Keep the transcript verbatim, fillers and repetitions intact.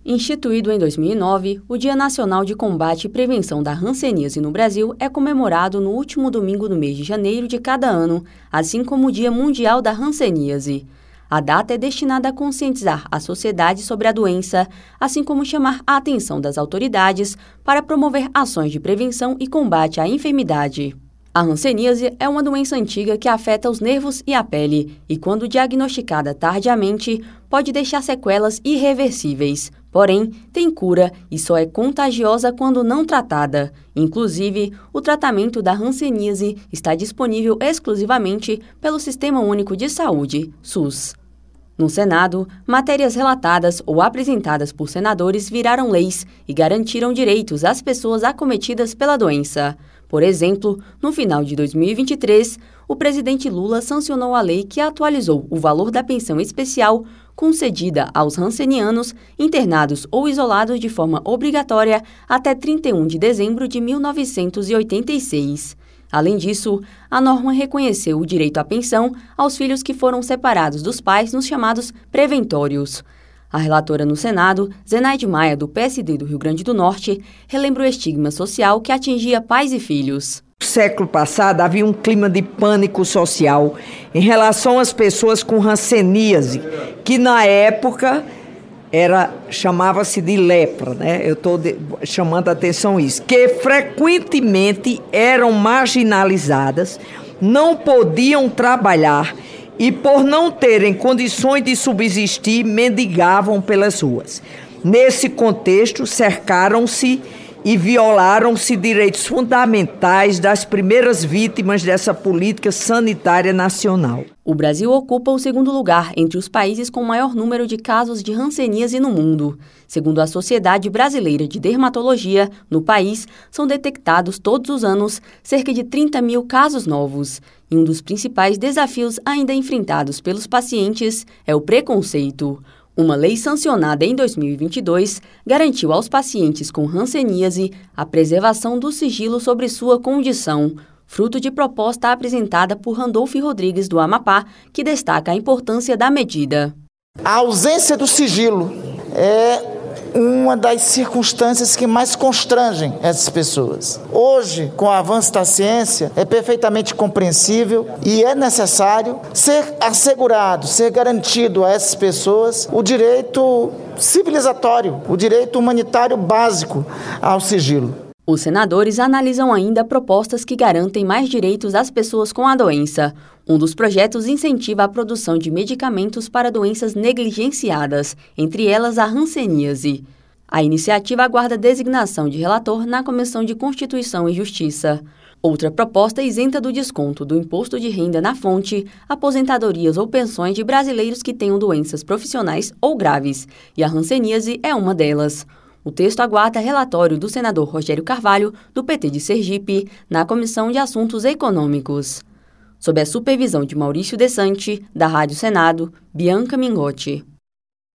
Instituído em dois mil e nove, o Dia Nacional de Combate e Prevenção da Hanseníase no Brasil é comemorado no último domingo do mês de janeiro de cada ano, assim como o Dia Mundial da Hanseníase. A data é destinada a conscientizar a sociedade sobre a doença, assim como chamar a atenção das autoridades para promover ações de prevenção e combate à enfermidade. A hanseníase é uma doença antiga que afeta os nervos e a pele e, quando diagnosticada tardiamente, pode deixar sequelas irreversíveis. Porém, tem cura e só é contagiosa quando não tratada. Inclusive, o tratamento da hanseníase está disponível exclusivamente pelo Sistema Único de Saúde, SUS. No Senado, matérias relatadas ou apresentadas por senadores viraram leis e garantiram direitos às pessoas acometidas pela doença. Por exemplo, no final de dois mil e vinte e três, o presidente Lula sancionou a lei que atualizou o valor da pensão especial concedida aos hansenianos internados ou isolados de forma obrigatória até trinta e um de dezembro de mil novecentos e oitenta e seis. Além disso, a norma reconheceu o direito à pensão aos filhos que foram separados dos pais nos chamados preventórios. A relatora no Senado, Zenaide Maia, do P S D do Rio Grande do Norte, relembra o estigma social que atingia pais e filhos. No século passado, havia um clima de pânico social em relação às pessoas com hanseníase, que na época era, chamava-se de lepra, né? Eu estou chamando a atenção a isso, que frequentemente eram marginalizadas, não podiam trabalhar e, por não terem condições de subsistir, mendigavam pelas ruas. Nesse contexto, cercaram-se e violaram-se direitos fundamentais das primeiras vítimas dessa política sanitária nacional. O Brasil ocupa o segundo lugar entre os países com maior número de casos de hanseníase no mundo. Segundo a Sociedade Brasileira de Dermatologia, no país são detectados todos os anos cerca de trinta mil casos novos. E um dos principais desafios ainda enfrentados pelos pacientes é o preconceito. Uma lei sancionada em dois mil e vinte e dois garantiu aos pacientes com hanseníase a preservação do sigilo sobre sua condição, fruto de proposta apresentada por Randolfo Rodrigues do Amapá, que destaca a importância da medida. A ausência do sigilo é uma das circunstâncias que mais constrangem essas pessoas. Hoje, com o avanço da ciência, é perfeitamente compreensível e é necessário ser assegurado, ser garantido a essas pessoas o direito civilizatório, o direito humanitário básico ao sigilo. Os senadores analisam ainda propostas que garantem mais direitos às pessoas com a doença. Um dos projetos incentiva a produção de medicamentos para doenças negligenciadas, entre elas a hanseníase. A iniciativa aguarda designação de relator na Comissão de Constituição e Justiça. Outra proposta isenta do desconto do imposto de renda na fonte, aposentadorias ou pensões de brasileiros que tenham doenças profissionais ou graves, e a hanseníase é uma delas. O texto aguarda relatório do senador Rogério Carvalho, do P T de Sergipe, na Comissão de Assuntos Econômicos. Sob a supervisão de Maurício Desante, da Rádio Senado, Bianca Mingotti.